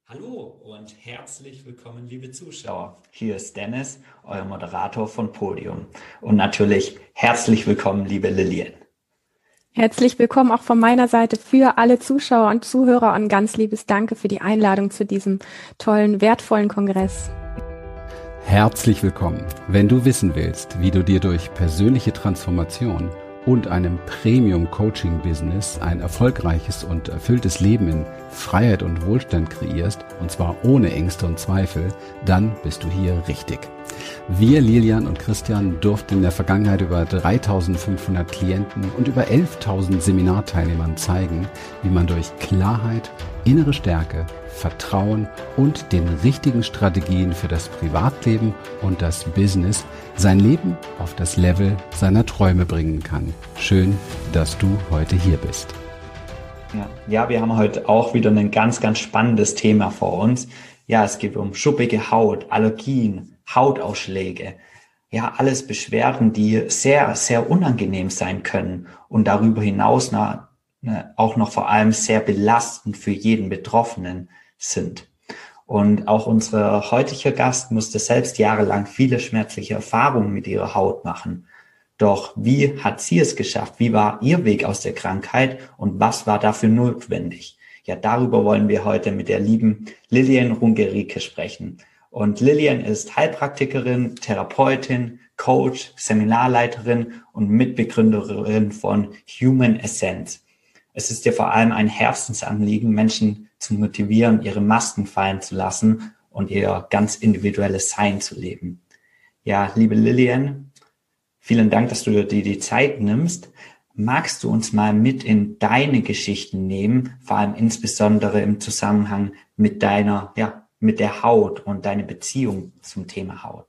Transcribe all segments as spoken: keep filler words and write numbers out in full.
Hallo und herzlich willkommen, liebe Zuschauer. Hier ist Dennis, euer Moderator von Podium. Und natürlich herzlich willkommen, liebe Lilian. Herzlich willkommen auch von meiner Seite für alle Zuschauer und Zuhörer und ganz liebes Danke für die Einladung zu diesem tollen, wertvollen Kongress. Herzlich willkommen. Wenn du wissen willst, wie du dir durch persönliche Transformation und einem Premium-Coaching-Business ein erfolgreiches und erfülltes Leben in Freiheit und Wohlstand kreierst, und zwar ohne Ängste und Zweifel, dann bist du hier richtig. Wir, Lilian und Christian, durften in der Vergangenheit über dreitausendfünfhundert Klienten und über elftausend Seminarteilnehmern zeigen, wie man durch Klarheit, innere Stärke, Vertrauen und den richtigen Strategien für das Privatleben und das Business sein Leben auf das Level seiner Träume bringen kann. Schön, dass du heute hier bist. Ja, ja, wir haben heute auch wieder ein ganz, ganz spannendes Thema vor uns. Ja, es geht um schuppige Haut, Allergien, Hautausschläge. Ja, alles Beschwerden, die sehr, sehr unangenehm sein können und darüber hinaus na, na, auch noch vor allem sehr belastend für jeden Betroffenen sind. Und auch unser heutiger Gast musste selbst jahrelang viele schmerzliche Erfahrungen mit ihrer Haut machen. Doch wie hat sie es geschafft? Wie war ihr Weg aus der Krankheit und was war dafür notwendig? Ja, darüber wollen wir heute mit der lieben Lilian Runge-Rieke sprechen. Und Lilian ist Heilpraktikerin, Therapeutin, Coach, Seminarleiterin und Mitbegründerin von Human Essence. Es ist ihr vor allem ein Herzensanliegen, Menschen zu motivieren, ihre Masken fallen zu lassen und ihr ganz individuelles Sein zu leben. Ja, liebe Lilian, vielen Dank, dass du dir die Zeit nimmst. Magst du uns mal mit in deine Geschichten nehmen, vor allem insbesondere im Zusammenhang mit deiner, ja, mit der Haut und deine Beziehung zum Thema Haut?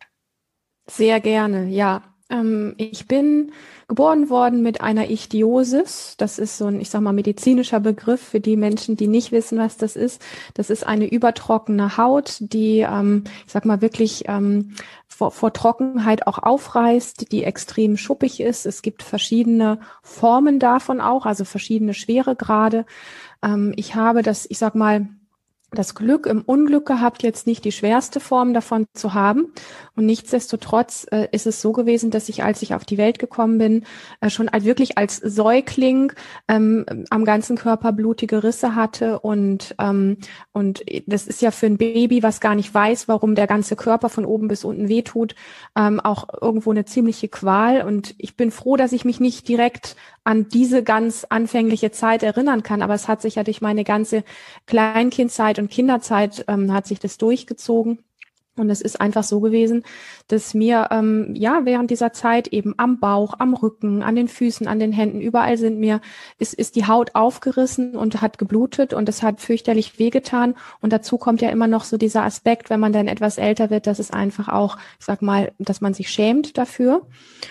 Sehr gerne, ja. Ähm, ich bin geboren worden mit einer Ichthyosis. Das ist so ein, ich sag mal, medizinischer Begriff für die Menschen, die nicht wissen, was das ist. Das ist eine übertrockene Haut, die, ähm, ich sag mal, wirklich ähm, vor, vor Trockenheit auch aufreißt, die extrem schuppig ist. Es gibt verschiedene Formen davon auch, also verschiedene Schweregrade. Ähm, ich habe das, ich sag mal, das Glück im Unglück gehabt, jetzt nicht die schwerste Form davon zu haben. Und nichtsdestotrotz äh, ist es so gewesen, dass ich, als ich auf die Welt gekommen bin, äh, schon als, wirklich als Säugling ähm, am ganzen Körper blutige Risse hatte. Und ähm, und das ist ja für ein Baby, was gar nicht weiß, warum der ganze Körper von oben bis unten wehtut, ähm, auch irgendwo eine ziemliche Qual. Und ich bin froh, dass ich mich nicht direkt an diese ganz anfängliche Zeit erinnern kann. Aber es hat sich ja durch meine ganze Kleinkindzeit und Kinderzeit ähm, hat sich das durchgezogen. Und es ist einfach so gewesen, dass mir ähm, ja während dieser Zeit eben am Bauch, am Rücken, an den Füßen, an den Händen, überall sind mir ist ist die Haut aufgerissen und hat geblutet und es hat fürchterlich wehgetan. Und dazu kommt ja immer noch so dieser Aspekt, wenn man dann etwas älter wird, dass es einfach auch, ich sag mal, dass man sich schämt dafür.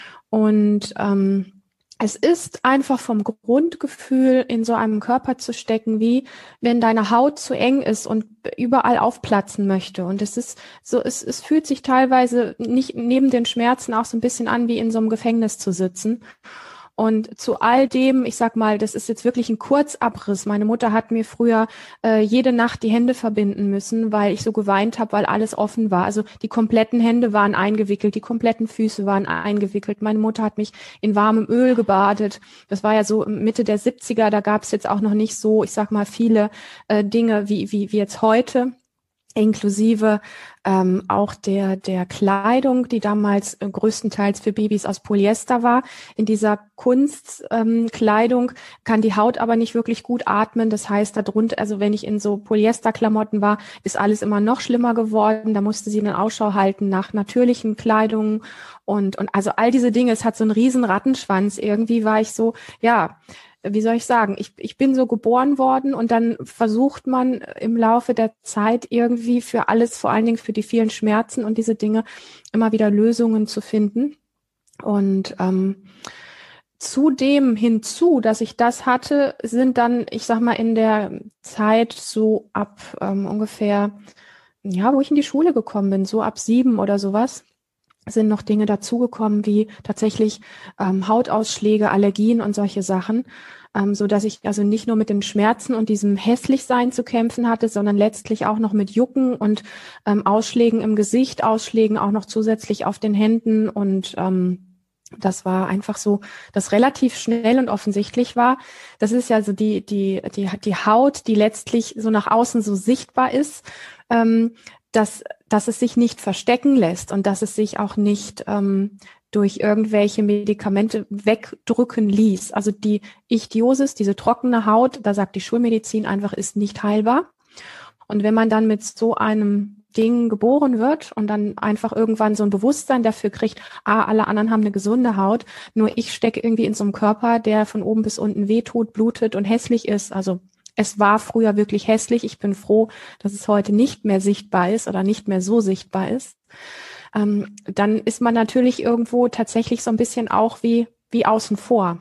Und ähm, es ist einfach vom Grundgefühl, in so einem Körper zu stecken, wie wenn deine Haut zu eng ist und überall aufplatzen möchte. Und es ist so, es, es fühlt sich teilweise nicht neben den Schmerzen auch so ein bisschen an, wie in so einem Gefängnis zu sitzen. Und zu all dem, ich sag mal, das ist jetzt wirklich ein Kurzabriss. Meine Mutter hat mir früher äh, jede Nacht die Hände verbinden müssen, weil ich so geweint habe, weil alles offen war. Also die kompletten Hände waren eingewickelt, die kompletten Füße waren eingewickelt. Meine Mutter hat mich in warmem Öl gebadet. Das war ja so Mitte der siebziger, da gab es jetzt auch noch nicht so, ich sag mal, viele äh, Dinge wie, wie, wie jetzt heute. Inklusive ähm, auch der der Kleidung, die damals äh, größtenteils für Babys aus Polyester war. In dieser Kunstkleidung ähm, kann die Haut aber nicht wirklich gut atmen. Das heißt, darunter, also wenn ich in so Polyesterklamotten war, ist alles immer noch schlimmer geworden. Da musste sie dann Ausschau halten nach natürlichen Kleidungen und und also all diese Dinge. Es hat so einen riesen Rattenschwanz. Irgendwie war ich so, ja, wie soll ich sagen, ich, ich bin so geboren worden und dann versucht man im Laufe der Zeit irgendwie für alles, vor allen Dingen für die vielen Schmerzen und diese Dinge, immer wieder Lösungen zu finden. Und ähm, zudem hinzu, dass ich das hatte, sind dann, ich sag mal, in der Zeit so ab ähm, ungefähr, ja, wo ich in die Schule gekommen bin, so ab sieben oder sowas, sind noch Dinge dazugekommen, wie tatsächlich ähm, Hautausschläge, Allergien und solche Sachen. ähm, so dass ich also nicht nur mit den Schmerzen und diesem Hässlichsein zu kämpfen hatte, sondern letztlich auch noch mit Jucken und ähm, Ausschlägen im Gesicht, Ausschlägen auch noch zusätzlich auf den Händen und ähm, das war einfach so, dass relativ schnell und offensichtlich war. Das ist ja so die die die die Haut, die letztlich so nach außen so sichtbar ist, ähm, dass dass es sich nicht verstecken lässt und dass es sich auch nicht ähm, durch irgendwelche Medikamente wegdrücken ließ. Also die Ichthyosis, diese trockene Haut, da sagt die Schulmedizin einfach, ist nicht heilbar. Und wenn man dann mit so einem Ding geboren wird und dann einfach irgendwann so ein Bewusstsein dafür kriegt, ah, alle anderen haben eine gesunde Haut, nur ich stecke irgendwie in so einem Körper, der von oben bis unten wehtut, blutet und hässlich ist. Also es war früher wirklich hässlich. Ich bin froh, dass es heute nicht mehr sichtbar ist oder nicht mehr so sichtbar ist. Ähm, dann ist man natürlich irgendwo tatsächlich so ein bisschen auch wie, wie außen vor.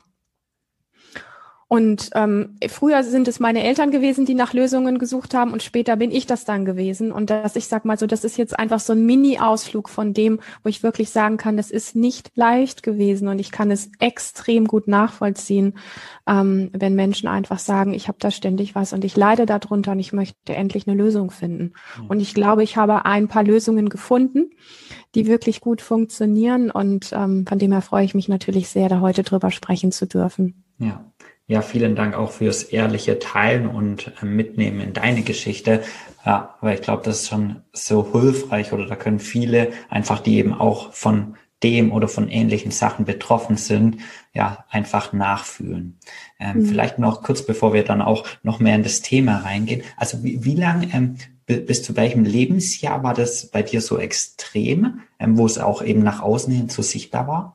Und ähm, früher sind es meine Eltern gewesen, die nach Lösungen gesucht haben und später bin ich das dann gewesen. Und das, ich sag mal so, das ist jetzt einfach so ein Mini-Ausflug von dem, wo ich wirklich sagen kann, das ist nicht leicht gewesen und ich kann es extrem gut nachvollziehen, ähm, wenn Menschen einfach sagen, ich habe da ständig was und ich leide darunter und ich möchte endlich eine Lösung finden. Mhm. Und ich glaube, ich habe ein paar Lösungen gefunden, die wirklich gut funktionieren und ähm, von dem her freue ich mich natürlich sehr, da heute drüber sprechen zu dürfen. Ja. Ja, vielen Dank auch fürs ehrliche Teilen und äh, Mitnehmen in deine Geschichte. Ja, weil ich glaube, das ist schon so hilfreich oder da können viele einfach, die eben auch von dem oder von ähnlichen Sachen betroffen sind, ja, einfach nachfühlen. Ähm, mhm. Vielleicht noch kurz, bevor wir dann auch noch mehr in das Thema reingehen. Also wie, wie lange, ähm, bis zu welchem Lebensjahr war das bei dir so extrem, ähm, wo es auch eben nach außen hin so sichtbar war?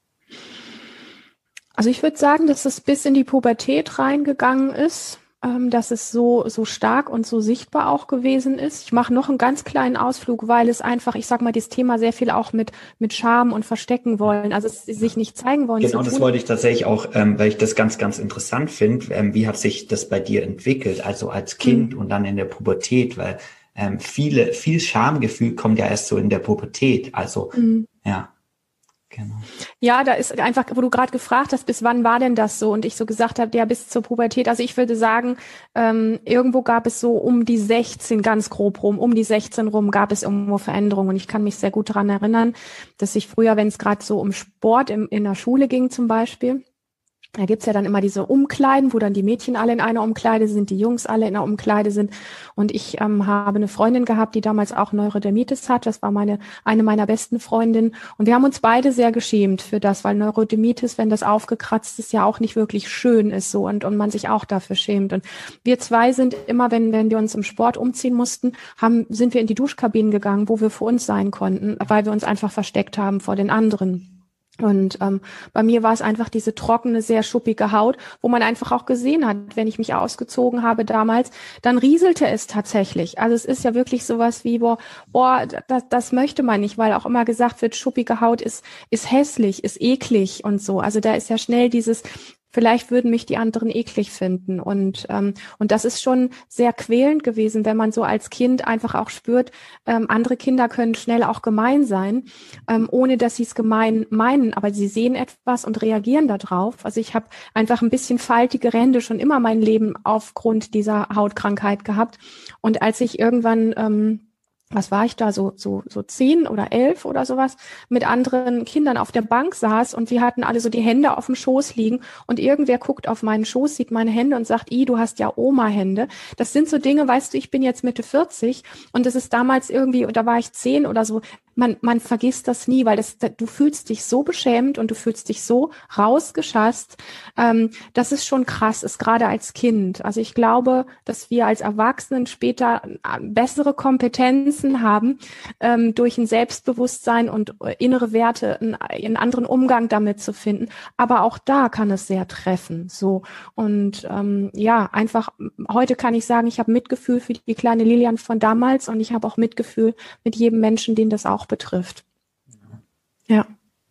Also ich würde sagen, dass es bis in die Pubertät reingegangen ist, ähm, dass es so so stark und so sichtbar auch gewesen ist. Ich mache noch einen ganz kleinen Ausflug, weil es einfach, ich sag mal, das Thema sehr viel auch mit mit Scham und Verstecken wollen, also es sich nicht zeigen wollen. Genau, das wollte ich tatsächlich auch, ähm, weil ich das ganz, ganz interessant finde. Ähm, wie hat sich das bei dir entwickelt, also als Kind mhm. und dann in der Pubertät, weil ähm, viele viel Schamgefühl kommt ja erst so in der Pubertät, also mhm. ja. Genau. Ja, da ist einfach, wo du gerade gefragt hast, bis wann war denn das so? Und ich so gesagt habe, ja, bis zur Pubertät. Also ich würde sagen, ähm, irgendwo gab es so um die sechzehn, ganz grob rum, um die sechzehn rum gab es irgendwo Veränderungen. Und ich kann mich sehr gut daran erinnern, dass ich früher, wenn es gerade so um Sport im, in der Schule ging zum Beispiel, da gibt's ja dann immer diese Umkleiden, wo dann die Mädchen alle in einer Umkleide sind, die Jungs alle in einer Umkleide sind. Und ich ähm, habe eine Freundin gehabt, die damals auch Neurodermitis hat. Das war meine eine meiner besten Freundinnen. Und wir haben uns beide sehr geschämt für das, weil Neurodermitis, wenn das aufgekratzt ist, ja auch nicht wirklich schön ist so und und man sich auch dafür schämt. Und wir zwei sind immer, wenn wenn wir uns im Sport umziehen mussten, haben sind wir in die Duschkabinen gegangen, wo wir für uns sein konnten, weil wir uns einfach versteckt haben vor den anderen. Und ähm, bei mir war es einfach diese trockene, sehr schuppige Haut, wo man einfach auch gesehen hat, wenn ich mich ausgezogen habe damals, dann rieselte es tatsächlich. Also es ist ja wirklich sowas wie, boah, boah das, das möchte man nicht, weil auch immer gesagt wird, schuppige Haut ist ist hässlich, ist eklig und so. Also da ist ja schnell dieses, vielleicht würden mich die anderen eklig finden. Und ähm, und das ist schon sehr quälend gewesen, wenn man so als Kind einfach auch spürt, ähm, andere Kinder können schnell auch gemein sein, ähm, ohne dass sie es gemein meinen. Aber sie sehen etwas und reagieren darauf. Also ich habe einfach ein bisschen faltige Ränder schon immer mein Leben aufgrund dieser Hautkrankheit gehabt. Und als ich irgendwann... Ähm, was war ich da, so so so zehn oder elf oder sowas, mit anderen Kindern auf der Bank saß und wir hatten alle so die Hände auf dem Schoß liegen und irgendwer guckt auf meinen Schoß, sieht meine Hände und sagt, i, du hast ja Oma-Hände. Das sind so Dinge, weißt du, ich bin jetzt Mitte vierzig und das ist damals irgendwie, da war ich zehn oder so, man man vergisst das nie, weil das, du fühlst dich so beschämt und du fühlst dich so rausgeschasst. Ähm, das ist schon krass, ist gerade als Kind. Also ich glaube, dass wir als Erwachsenen später bessere Kompetenzen haben, ähm, durch ein Selbstbewusstsein und innere Werte einen, einen anderen Umgang damit zu finden. Aber auch da kann es sehr treffen. So und ähm, ja, einfach heute kann ich sagen, ich habe Mitgefühl für die kleine Lilian von damals und ich habe auch Mitgefühl mit jedem Menschen, den das auch betrifft. Ja.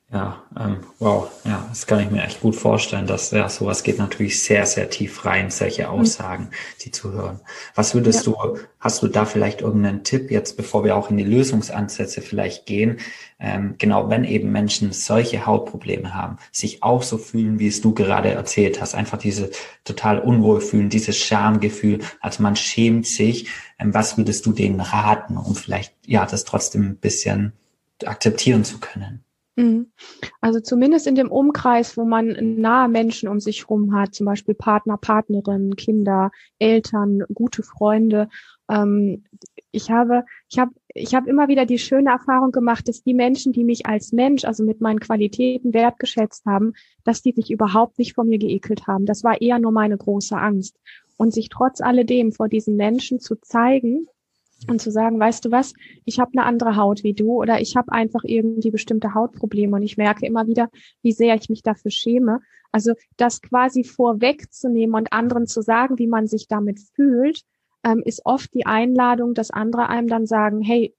Ja, ähm, wow, ja, das kann ich mir echt gut vorstellen, dass ja sowas geht natürlich sehr, sehr tief rein, solche Aussagen, die zu hören. Was Ja. würdest du, hast du da vielleicht irgendeinen Tipp jetzt, bevor wir auch in die Lösungsansätze vielleicht gehen? Ähm, genau, wenn eben Menschen solche Hautprobleme haben, sich auch so fühlen, wie es du gerade erzählt hast, einfach diese total Unwohlfühlen, dieses Schamgefühl, also man schämt sich. Ähm, was würdest du denen raten, um vielleicht ja das trotzdem ein bisschen akzeptieren zu können? Mhm. Also zumindest in dem Umkreis, wo man nahe Menschen um sich herum hat, zum Beispiel Partner, Partnerinnen, Kinder, Eltern, gute Freunde. Ähm, ich habe, ich habe, ich habe immer wieder die schöne Erfahrung gemacht, dass die Menschen, die mich als Mensch, also mit meinen Qualitäten wertgeschätzt haben, dass die sich überhaupt nicht vor mir geekelt haben. Das war eher nur meine große Angst. Und sich trotz alledem vor diesen Menschen zu zeigen, und zu sagen, weißt du was, ich habe eine andere Haut wie du oder ich habe einfach irgendwie bestimmte Hautprobleme und ich merke immer wieder, wie sehr ich mich dafür schäme. Also das quasi vorwegzunehmen und anderen zu sagen, wie man sich damit fühlt, ähm, ist oft die Einladung, dass andere einem dann sagen, hey,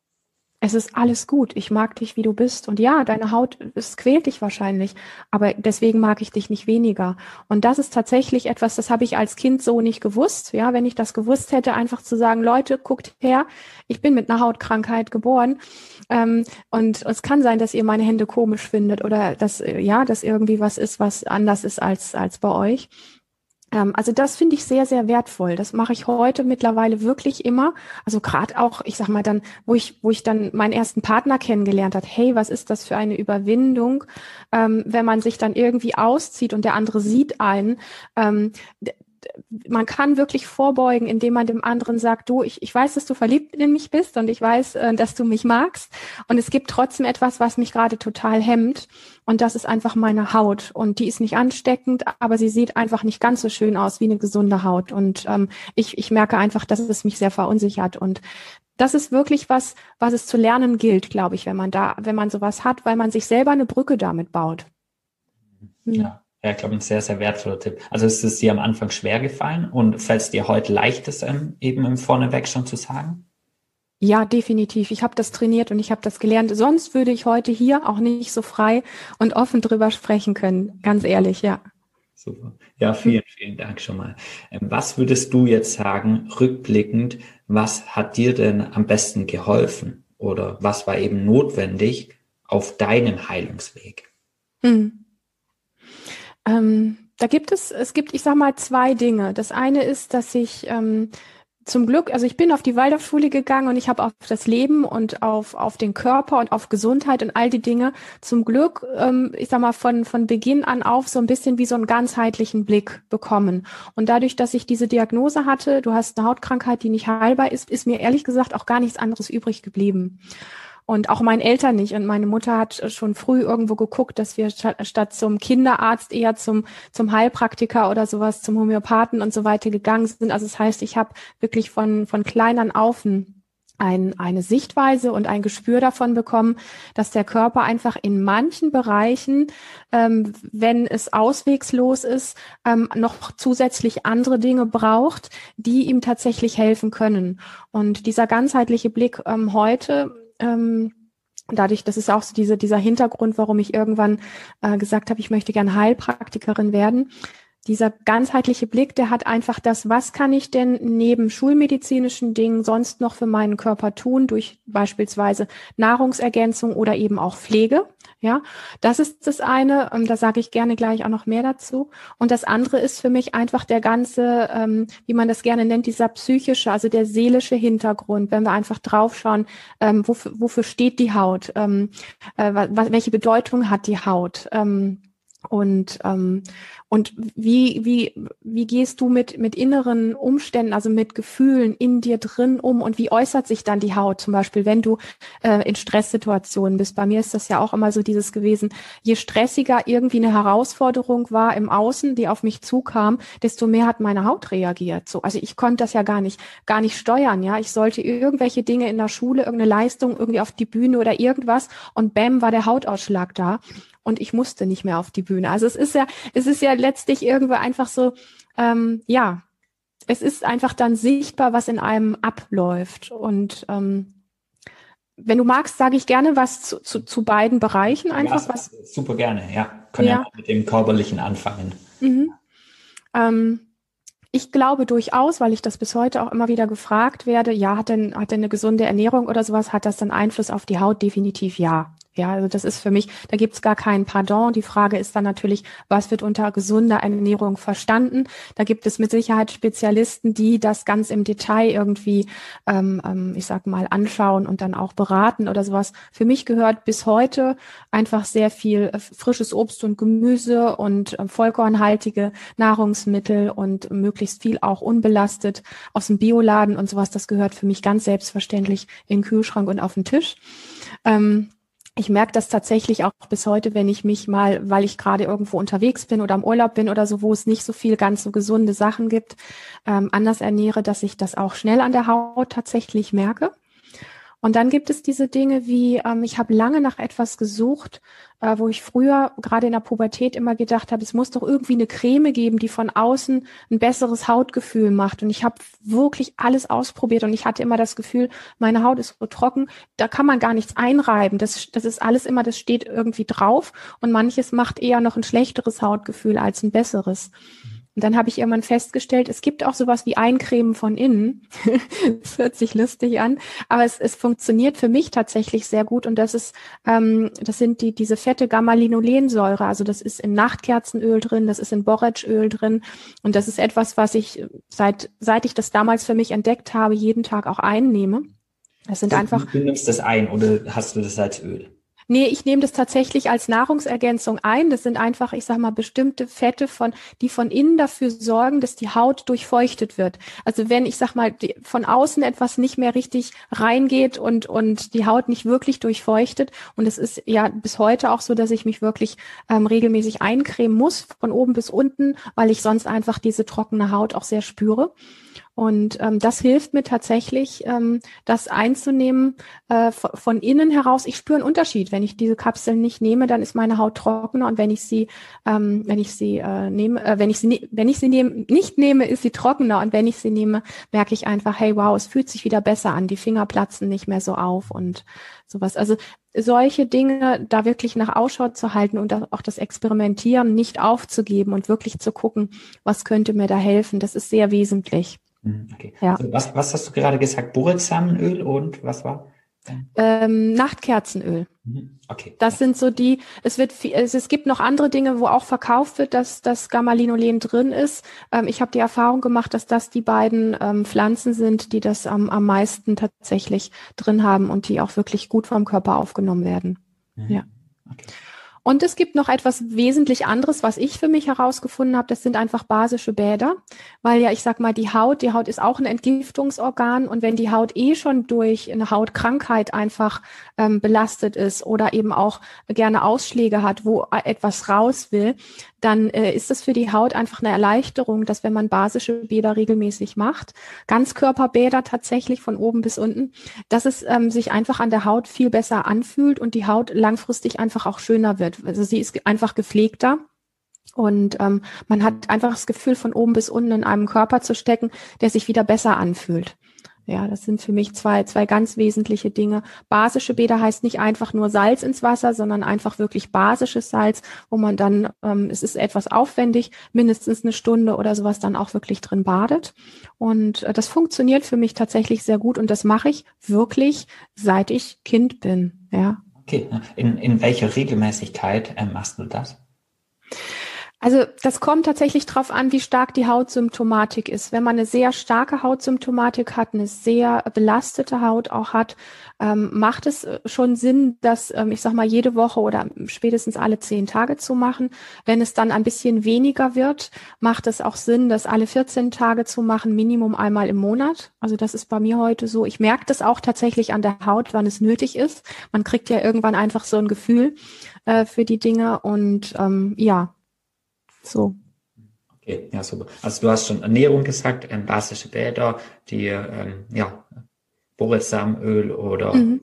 es ist alles gut. Ich mag dich, wie du bist. Und ja, deine Haut, es quält dich wahrscheinlich. Aber deswegen mag ich dich nicht weniger. Und das ist tatsächlich etwas, das habe ich als Kind so nicht gewusst. Ja, wenn ich das gewusst hätte, einfach zu sagen, Leute, guckt her, ich bin mit einer Hautkrankheit geboren. Ähm, und es kann sein, dass ihr meine Hände komisch findet oder dass, ja, dass irgendwie was ist, was anders ist als, als bei euch. Also das finde ich sehr, sehr wertvoll. Das mache ich heute mittlerweile wirklich immer. Also gerade auch, ich sag mal dann, wo ich, wo ich dann meinen ersten Partner kennengelernt hat. Hey, was ist das für eine Überwindung, ähm, wenn man sich dann irgendwie auszieht und der andere sieht einen. Ähm, man kann wirklich vorbeugen, indem man dem anderen sagt, du, ich, ich weiß, dass du verliebt in mich bist und ich weiß, äh, dass du mich magst. Und es gibt trotzdem etwas, was mich gerade total hemmt. Und das ist einfach meine Haut. Und die ist nicht ansteckend, aber sie sieht einfach nicht ganz so schön aus wie eine gesunde Haut. Und ähm, ich, ich merke einfach, dass es mich sehr verunsichert. Und das ist wirklich was, was es zu lernen gilt, glaube ich, wenn man da, wenn man sowas hat, weil man sich selber eine Brücke damit baut. Hm. Ja. Ja, ich glaube, ein sehr, sehr wertvoller Tipp. Also ist es dir am Anfang schwer gefallen und fällt es dir heute leicht, das ähm, eben im Vorneweg schon zu sagen? Ja, definitiv. Ich habe das trainiert und ich habe das gelernt. Sonst würde ich heute hier auch nicht so frei und offen drüber sprechen können. Ganz ehrlich, ja. Super. Ja, vielen, vielen Dank schon mal. Ähm, was würdest du jetzt sagen, rückblickend, was hat dir denn am besten geholfen? Oder was war eben notwendig auf deinem Heilungsweg? Hm. Ähm, da gibt es, es gibt, ich sag mal, zwei Dinge. Das eine ist, dass ich ähm, zum Glück, also ich bin auf die Waldorfschule gegangen und ich habe auf das Leben und auf auf den Körper und auf Gesundheit und all die Dinge zum Glück, ähm, ich sag mal, von von Beginn an auf so ein bisschen wie so einen ganzheitlichen Blick bekommen. Und dadurch, dass ich diese Diagnose hatte, du hast eine Hautkrankheit, die nicht heilbar ist, ist mir ehrlich gesagt auch gar nichts anderes übrig geblieben. Und auch meinen Eltern nicht. Und meine Mutter hat schon früh irgendwo geguckt, dass wir statt zum Kinderarzt eher zum zum Heilpraktiker oder sowas, zum Homöopathen und so weiter gegangen sind. Also das heißt, ich habe wirklich von von klein an auf ein, ein, eine Sichtweise und ein Gespür davon bekommen, dass der Körper einfach in manchen Bereichen, ähm, wenn es auswegslos ist, ähm, noch zusätzlich andere Dinge braucht, die ihm tatsächlich helfen können. Und dieser ganzheitliche Blick ähm, heute, Ähm, dadurch, das ist auch so diese, dieser Hintergrund, warum ich irgendwann äh, gesagt habe, ich möchte gerne Heilpraktikerin werden. Dieser ganzheitliche Blick, der hat einfach das, was kann ich denn neben schulmedizinischen Dingen sonst noch für meinen Körper tun, durch beispielsweise Nahrungsergänzung oder eben auch Pflege. Ja, das ist das eine, ähm, da sage ich gerne gleich auch noch mehr dazu. Und das andere ist für mich einfach der ganze, ähm, wie man das gerne nennt, dieser psychische, also der seelische Hintergrund, wenn wir einfach draufschauen, ähm, wofür, wofür steht die Haut, ähm, äh, was, welche Bedeutung hat die Haut, ähm, und ähm, und wie wie wie gehst du mit mit inneren Umständen, also mit Gefühlen in dir drin um und wie äußert sich dann die Haut, zum Beispiel, wenn du äh, in Stresssituationen bist? Bei mir ist das ja auch immer so dieses gewesen: Je stressiger irgendwie eine Herausforderung war im Außen, die auf mich zukam, desto mehr hat meine Haut reagiert. So, also ich konnte das ja gar nicht gar nicht steuern. Ja, ich sollte irgendwelche Dinge in der Schule, irgendeine Leistung irgendwie auf die Bühne oder irgendwas und bäm war der Hautausschlag da. Und ich musste nicht mehr auf die Bühne. Also es ist ja, es ist ja letztlich irgendwie einfach so, ähm, ja, es ist einfach dann sichtbar, was in einem abläuft. Und ähm, wenn du magst, sage ich gerne was zu, zu, zu beiden Bereichen einfach. Ja, was super gerne, ja. Können ja, ja mit dem Körperlichen anfangen. Mhm. Ähm, ich glaube durchaus, weil ich das bis heute auch immer wieder gefragt werde, ja, hat denn, hat denn eine gesunde Ernährung oder sowas, hat das dann Einfluss auf die Haut? Definitiv ja. Ja, also das ist für mich, da gibt's gar kein Pardon. Die Frage ist dann natürlich, was wird unter gesunder Ernährung verstanden? Da gibt es mit Sicherheit Spezialisten, die das ganz im Detail irgendwie, ähm, ähm, ich sag mal, anschauen und dann auch beraten oder sowas. Für mich gehört bis heute einfach sehr viel äh, frisches Obst und Gemüse und äh, vollkornhaltige Nahrungsmittel und möglichst viel auch unbelastet aus dem Bioladen und sowas. Das gehört für mich ganz selbstverständlich in den Kühlschrank und auf den Tisch. Ähm, Ich merke das tatsächlich auch bis heute, wenn ich mich mal, weil ich gerade irgendwo unterwegs bin oder im Urlaub bin oder so, wo es nicht so viel ganz so gesunde Sachen gibt, ähm, anders ernähre, dass ich das auch schnell an der Haut tatsächlich merke. Und dann gibt es diese Dinge wie, ähm, ich habe lange nach etwas gesucht, äh, wo ich früher gerade in der Pubertät immer gedacht habe, es muss doch irgendwie eine Creme geben, die von außen ein besseres Hautgefühl macht. Und ich habe wirklich alles ausprobiert und ich hatte immer das Gefühl, meine Haut ist so trocken, da kann man gar nichts einreiben. Das, das ist alles immer, das steht irgendwie drauf und manches macht eher noch ein schlechteres Hautgefühl als ein besseres. Und dann habe ich irgendwann festgestellt, es gibt auch sowas wie Eincremen von innen. Das hört sich lustig an, aber es, es funktioniert für mich tatsächlich sehr gut. Und das ist, ähm, das sind die diese fette Gamma-Linolensäure. Also das ist in Nachtkerzenöl drin, das ist in Borretschöl drin. Und das ist etwas, was ich seit seit ich das damals für mich entdeckt habe, jeden Tag auch einnehme. Das sind du, einfach. Du nimmst das ein oder hast du das als Öl? Nee, ich nehme das tatsächlich als Nahrungsergänzung ein. Das sind einfach, ich sag mal, bestimmte Fette, von, die von innen dafür sorgen, dass die Haut durchfeuchtet wird. Also wenn, ich sag mal, die, von außen etwas nicht mehr richtig reingeht und, und die Haut nicht wirklich durchfeuchtet. Und es ist ja bis heute auch so, dass ich mich wirklich ähm, regelmäßig eincremen muss, von oben bis unten, weil ich sonst einfach diese trockene Haut auch sehr spüre. Und ähm, das hilft mir tatsächlich, ähm, das einzunehmen äh, von, von innen heraus. Ich spüre einen Unterschied. Wenn ich diese Kapseln nicht nehme, dann ist meine Haut trockener. Und wenn ich sie, ähm, wenn ich sie äh, nehme, äh, wenn ich sie, ne- wenn ich sie nehm, nicht nehme, ist sie trockener. Und wenn ich sie nehme, merke ich einfach, hey, wow, es fühlt sich wieder besser an. Die Finger platzen nicht mehr so auf und sowas. Also solche Dinge, da wirklich nach Ausschau zu halten und auch das Experimentieren nicht aufzugeben und wirklich zu gucken, was könnte mir da helfen, das ist sehr wesentlich. Okay. Ja. Also was, was hast du gerade gesagt? Boretsamenöl und was war? Ähm, Nachtkerzenöl. Okay. Das sind so die, es wird viel, es, es gibt noch andere Dinge, wo auch verkauft wird, dass das Gamma-Linolen drin ist. Ähm, ich habe die Erfahrung gemacht, dass das die beiden ähm, Pflanzen sind, die das am, am meisten tatsächlich drin haben und die auch wirklich gut vom Körper aufgenommen werden. Mhm. Ja. Okay. Und es gibt noch etwas wesentlich anderes, was ich für mich herausgefunden habe. Das sind einfach basische Bäder, weil ja, ich sag mal, die Haut, die Haut ist auch ein Entgiftungsorgan. Und wenn die Haut eh schon durch eine Hautkrankheit einfach ähm, belastet ist oder eben auch gerne Ausschläge hat, wo etwas raus will, dann äh, ist es für die Haut einfach eine Erleichterung, dass wenn man basische Bäder regelmäßig macht, Ganzkörperbäder tatsächlich von oben bis unten, dass es ähm, sich einfach an der Haut viel besser anfühlt und die Haut langfristig einfach auch schöner wird. Also sie ist einfach gepflegter. Und ähm, man hat einfach das Gefühl, von oben bis unten in einem Körper zu stecken, der sich wieder besser anfühlt. Ja, das sind für mich zwei, zwei ganz wesentliche Dinge. Basische Bäder heißt nicht einfach nur Salz ins Wasser, sondern einfach wirklich basisches Salz, wo man dann, ähm, es ist etwas aufwendig, mindestens eine Stunde oder sowas dann auch wirklich drin badet. Und äh, das funktioniert für mich tatsächlich sehr gut und das mache ich wirklich, seit ich Kind bin. Ja. Okay, in, in welcher Regelmäßigkeit äh, machst du das? Also das kommt tatsächlich drauf an, wie stark die Hautsymptomatik ist. Wenn man eine sehr starke Hautsymptomatik hat, eine sehr belastete Haut auch hat, ähm, macht es schon Sinn, das, ähm, ich sag mal, jede Woche oder spätestens alle zehn Tage zu machen. Wenn es dann ein bisschen weniger wird, macht es auch Sinn, das alle vierzehn Tage zu machen, Minimum einmal im Monat. Also das ist bei mir heute so. Ich merke das auch tatsächlich an der Haut, wann es nötig ist. Man kriegt ja irgendwann einfach so ein Gefühl äh, für die Dinge und ähm, ja, so. Okay, ja, super. Also du hast schon Ernährung gesagt, ähm, basische Bäder, die, ähm, ja, Boretsamenöl oder mhm.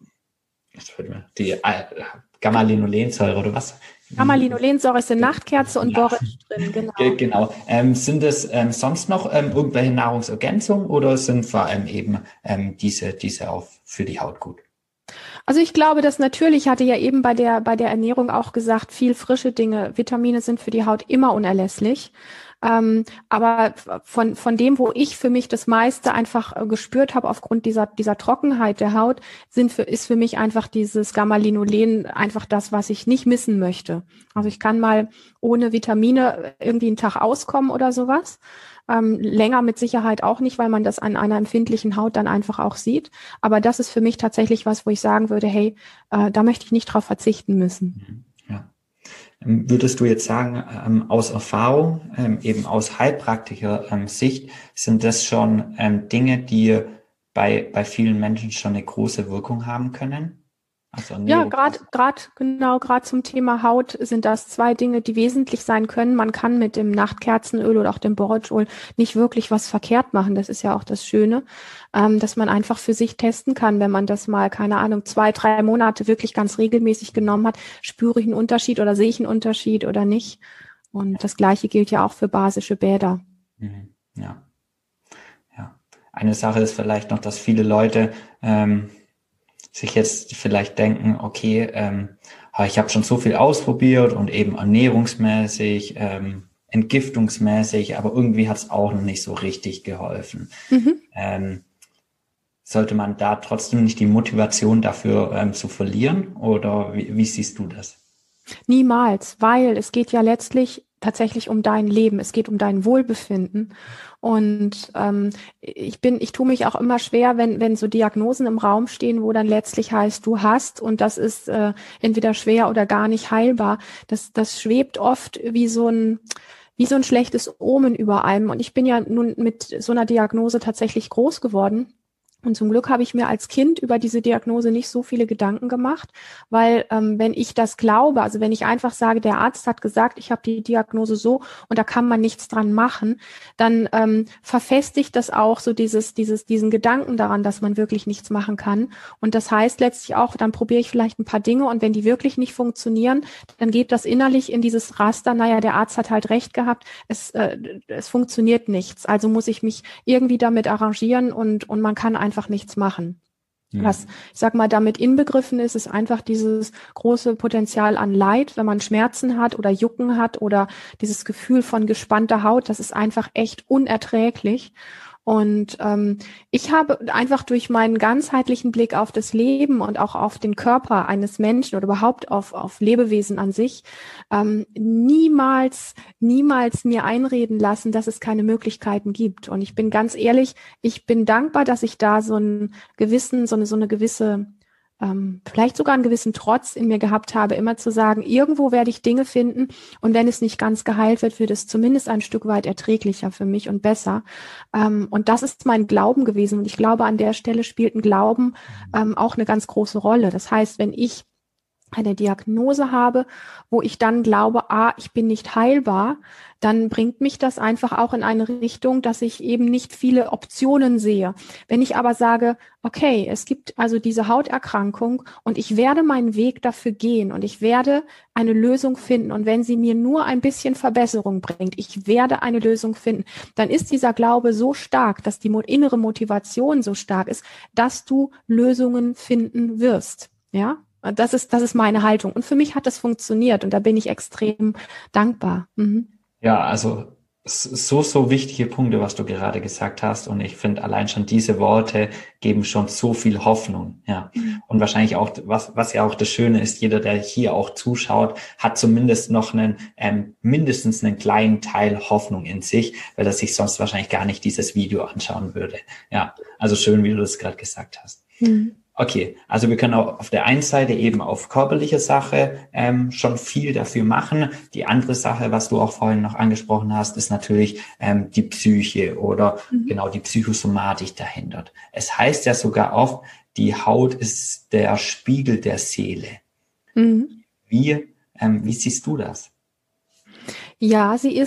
die äh, Gamma-Linolensäure oder was? Gamma-Linolensäure ist in Nachtkerze und ja. Borretsch drin, genau. Genau. Ähm, sind es ähm, sonst noch ähm, irgendwelche Nahrungsergänzungen oder sind vor allem eben ähm, diese, diese auch für die Haut gut? Also ich glaube, dass natürlich, ich hatte ja eben bei der, bei der Ernährung auch gesagt, viel frische Dinge, Vitamine sind für die Haut immer unerlässlich. Ähm, aber von, von dem, wo ich für mich das meiste einfach äh, gespürt habe, aufgrund dieser, dieser Trockenheit der Haut, sind für, ist für mich einfach dieses Gamma-Linolen einfach das, was ich nicht missen möchte. Also ich kann mal ohne Vitamine irgendwie einen Tag auskommen oder sowas. Ähm, länger mit Sicherheit auch nicht, weil man das an einer empfindlichen Haut dann einfach auch sieht. Aber das ist für mich tatsächlich was, wo ich sagen würde, hey, äh, da möchte ich nicht drauf verzichten müssen. Ja. Würdest du jetzt sagen, ähm, aus Erfahrung, ähm, eben aus heilpraktischer ähm, Sicht, sind das schon ähm, Dinge, die bei, bei vielen Menschen schon eine große Wirkung haben können? Also Ja, gerade gerade genau, gerade zum Thema Haut sind das zwei Dinge, die wesentlich sein können. Man kann mit dem Nachtkerzenöl oder auch dem Borage-Öl nicht wirklich was verkehrt machen. Das ist ja auch das Schöne, ähm, dass man einfach für sich testen kann, wenn man das mal, keine Ahnung, zwei, drei Monate wirklich ganz regelmäßig genommen hat, spüre ich einen Unterschied oder sehe ich einen Unterschied oder nicht. Und das Gleiche gilt ja auch für basische Bäder. Mhm. Ja, ja. Eine Sache ist vielleicht noch, dass viele Leute ähm, sich jetzt vielleicht denken, okay, ähm, ich habe schon so viel ausprobiert und eben ernährungsmäßig, ähm, entgiftungsmäßig, aber irgendwie hat es auch noch nicht so richtig geholfen. Mhm. Ähm, sollte man da trotzdem nicht die Motivation dafür ähm, zu verlieren oder wie, wie siehst du das? Niemals, weil es geht ja letztlich tatsächlich um dein Leben, es geht um dein Wohlbefinden. Und ähm, ich bin, ich tue mich auch immer schwer, wenn wenn so Diagnosen im Raum stehen, wo dann letztlich heißt, du hast und das ist äh, entweder schwer oder gar nicht heilbar. Das das schwebt oft wie so ein wie so ein schlechtes Omen über einem. Und ich bin ja nun mit so einer Diagnose tatsächlich groß geworden. Und zum Glück habe ich mir als Kind über diese Diagnose nicht so viele Gedanken gemacht, weil ähm, wenn ich das glaube, also wenn ich einfach sage, der Arzt hat gesagt, ich habe die Diagnose so und da kann man nichts dran machen, dann ähm, verfestigt das auch so dieses, dieses, diesen Gedanken daran, dass man wirklich nichts machen kann. Und das heißt letztlich auch, dann probiere ich vielleicht ein paar Dinge und wenn die wirklich nicht funktionieren, dann geht das innerlich in dieses Raster, naja, der Arzt hat halt recht gehabt, es, äh, es funktioniert nichts. Also muss ich mich irgendwie damit arrangieren und, und man kann einfach einfach nichts machen. Ja. Was, ich sag mal, damit inbegriffen ist, ist einfach dieses große Potenzial an Leid, wenn man Schmerzen hat oder Jucken hat oder dieses Gefühl von gespannter Haut, das ist einfach echt unerträglich. Und ähm, ich habe einfach durch meinen ganzheitlichen Blick auf das Leben und auch auf den Körper eines Menschen oder überhaupt auf, auf Lebewesen an sich ähm, niemals, niemals mir einreden lassen, dass es keine Möglichkeiten gibt. Und ich bin ganz ehrlich, ich bin dankbar, dass ich da so einen gewissen, so eine, so eine gewisse Ähm, vielleicht sogar einen gewissen Trotz in mir gehabt habe, immer zu sagen, irgendwo werde ich Dinge finden und wenn es nicht ganz geheilt wird, wird es zumindest ein Stück weit erträglicher für mich und besser. Ähm, und das ist mein Glauben gewesen und ich glaube, an der Stelle spielt ein Glauben ähm, auch eine ganz große Rolle. Das heißt, wenn ich eine Diagnose habe, wo ich dann glaube, ah, ich bin nicht heilbar, dann bringt mich das einfach auch in eine Richtung, dass ich eben nicht viele Optionen sehe. Wenn ich aber sage, okay, es gibt also diese Hauterkrankung und ich werde meinen Weg dafür gehen und ich werde eine Lösung finden und wenn sie mir nur ein bisschen Verbesserung bringt, ich werde eine Lösung finden, dann ist dieser Glaube so stark, dass die innere Motivation so stark ist, dass du Lösungen finden wirst, ja? Das ist, das ist meine Haltung. Und für mich hat das funktioniert und da bin ich extrem dankbar. Mhm. Ja, also so, so wichtige Punkte, was du gerade gesagt hast. Und ich finde, allein schon diese Worte geben schon so viel Hoffnung. Ja. Mhm. Und wahrscheinlich auch, was, was ja auch das Schöne ist, jeder, der hier auch zuschaut, hat zumindest noch einen, ähm, mindestens einen kleinen Teil Hoffnung in sich, weil er sich sonst wahrscheinlich gar nicht dieses Video anschauen würde. Ja, also schön, wie du das gerade gesagt hast. Mhm. Okay, also wir können auch auf der einen Seite eben auf körperliche Sache ähm, schon viel dafür machen. Die andere Sache, was du auch vorhin noch angesprochen hast, ist natürlich ähm, die Psyche oder mhm. genau die Psychosomatik dahinter. Es heißt ja sogar oft, die Haut ist der Spiegel der Seele. Mhm. Wie, ähm, wie siehst du das? Ja, sie ist